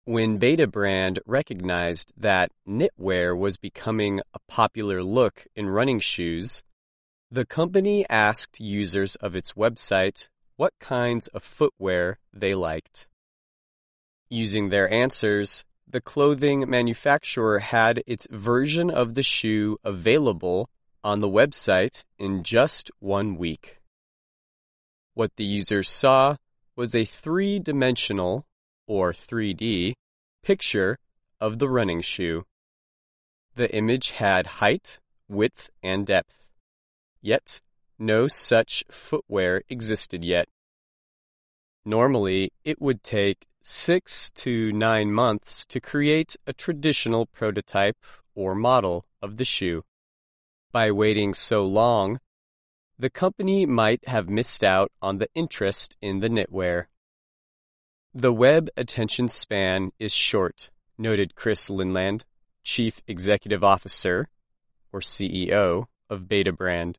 When Betabrand recognized that knitwear was becoming a popular look in running shoes, the company asked users of its website what kinds of footwear they liked. Using their answers, the clothing manufacturer had its version of the shoe available on the website in just 1 week. What the users saw was a three-dimensional, or 3D, picture of the running shoe. The image had height, width, and depth. Yet, no such footwear existed yet. Normally, it would take 6 to 9 months to create a traditional prototype or model of the shoe. By waiting so long, the company might have missed out on the interest in the knitwear. The web attention span is short, noted Chris Linland, Chief Executive Officer, or CEO, of Betabrand.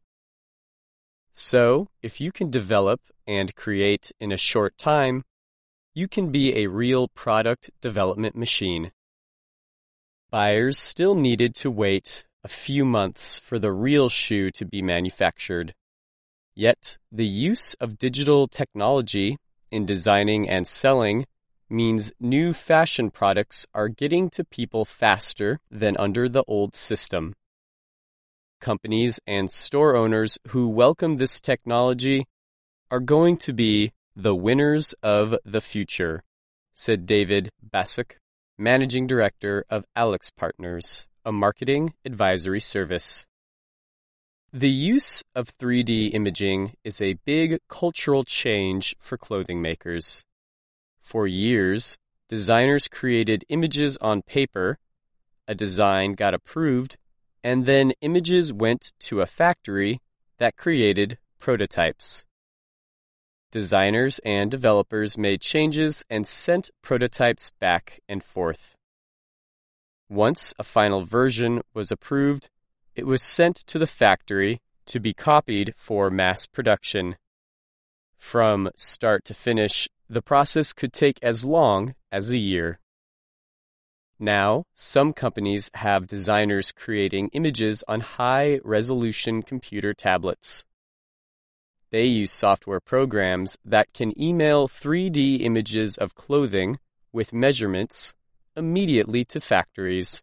So, if you can develop and create in a short time, you can be a real product development machine. Buyers still needed to wait a few months for the real shoe to be manufactured. Yet, the use of digital technology in designing and selling means new fashion products are getting to people faster than under the old system. Companies and store owners who welcome this technology are going to be the winners of the future, said David Basuk, Managing Director of Alex Partners, a marketing advisory service. The use of 3D imaging is a big cultural change for clothing makers. For years, designers created images on paper, a design got approved, and then images went to a factory that created prototypes. Designers and developers made changes and sent prototypes back and forth. Once a final version was approved, it was sent to the factory to be copied for mass production. From start to finish, the process could take as long as a year. Now, some companies have designers creating images on high-resolution computer tablets. They use software programs that can email 3D images of clothing with measurements immediately to factories.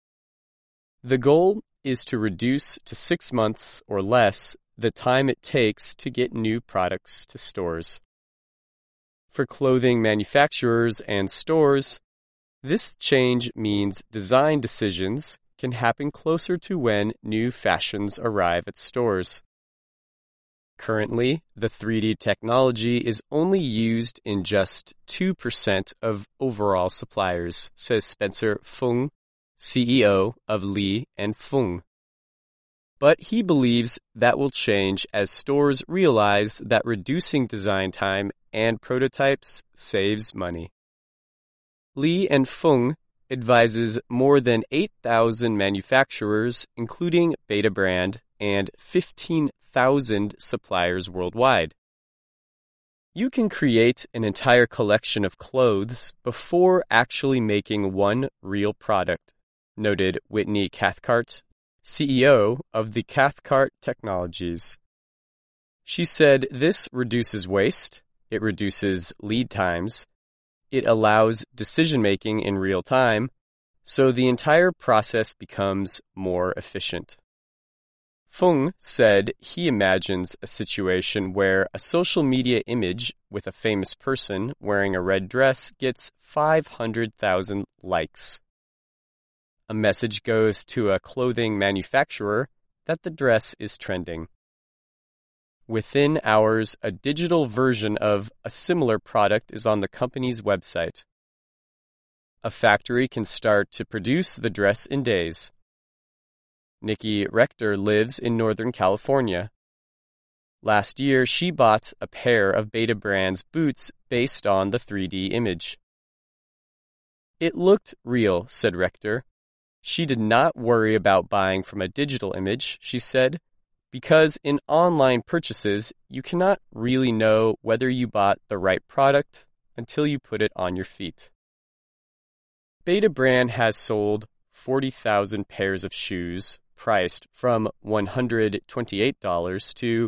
The goal is to reduce to 6 months or less the time it takes to get new products to stores. For clothing manufacturers and stores, this change means design decisions can happen closer to when new fashions arrive at stores. Currently, the 3D technology is only used in just 2% of overall suppliers, says Spencer Fung, CEO of Li & Fung. But he believes that will change as stores realize that reducing design time and prototypes saves money. Li & Fung advises more than 8,000 manufacturers, including Betabrand, and 15,000 suppliers worldwide. You can create an entire collection of clothes before actually making one real product, noted Whitney Cathcart, CEO of the Cathcart Technologies. She said this reduces waste, it reduces lead times, it allows decision-making in real time, so the entire process becomes more efficient. Fung said he imagines a situation where a social media image with a famous person wearing a red dress gets 500,000 likes. A message goes to a clothing manufacturer that the dress is trending. Within hours, a digital version of a similar product is on the company's website. A factory can start to produce the dress in days. Nikki Rector lives in Northern California. Last year, she bought a pair of Betabrand's boots based on the 3D image. It looked real, said Rector. She did not worry about buying from a digital image, she said, because in online purchases, you cannot really know whether you bought the right product until you put it on your feet. Betabrand has sold 40,000 pairs of shoes priced from $128 to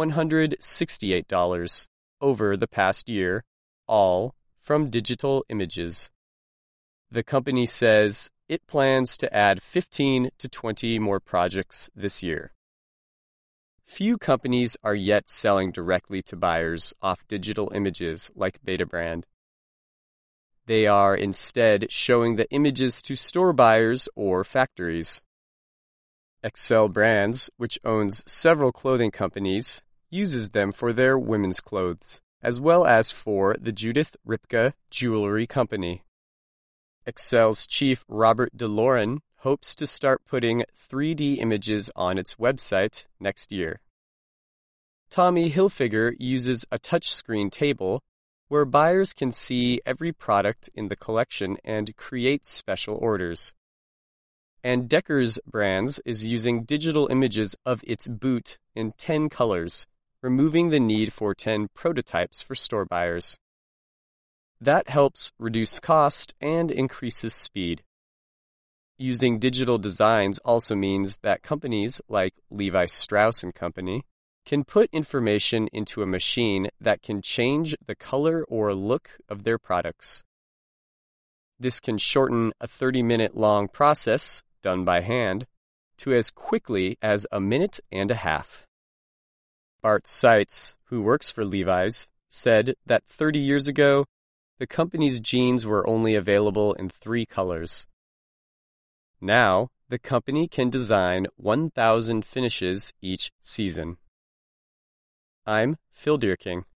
$168 over the past year, all from digital images. The company says it plans to add 15 to 20 more projects this year. Few companies are yet selling directly to buyers off digital images like Betabrand. They are instead showing the images to store buyers or factories. Xcel Brands, which owns several clothing companies, uses them for their women's clothes, as well as for the Judith Ripka Jewelry Company. Xcel's chief Robert DeLorean hopes to start putting 3D images on its website next year. Tommy Hilfiger uses a touchscreen table where buyers can see every product in the collection and create special orders. And Deckers Brands is using digital images of its boot in 10 colors, removing the need for 10 prototypes for store buyers. That helps reduce cost and increases speed. Using digital designs also means that companies like Levi Strauss & Company can put information into a machine that can change the color or look of their products. This can shorten a 30-minute-long process, done by hand, to as quickly as a minute and a half. Bart Seitz, who works for Levi's, said that 30 years ago, the company's jeans were only available in 3 colors. Now, the company can design 1,000 finishes each season. I'm Phil Deerking.